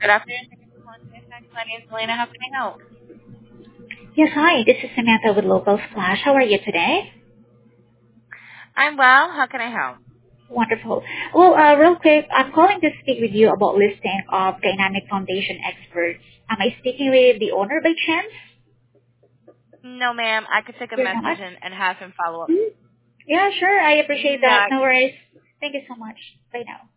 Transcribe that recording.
Good afternoon. Thank you for calling Fairfax. My name is Elena. How can I help? Yes, hi. This is Samantha with Local Splash. How are you today? I'm well. How can I help? Wonderful. Well, real quick, I'm calling to speak with you about listing of Dynamic Foundation experts. Am I speaking with the owner by chance? No, ma'am. I could take a You're message not? and have him follow up. Hmm? Yeah, sure. I appreciate that. Not. No worries. Thank you so much. Bye now.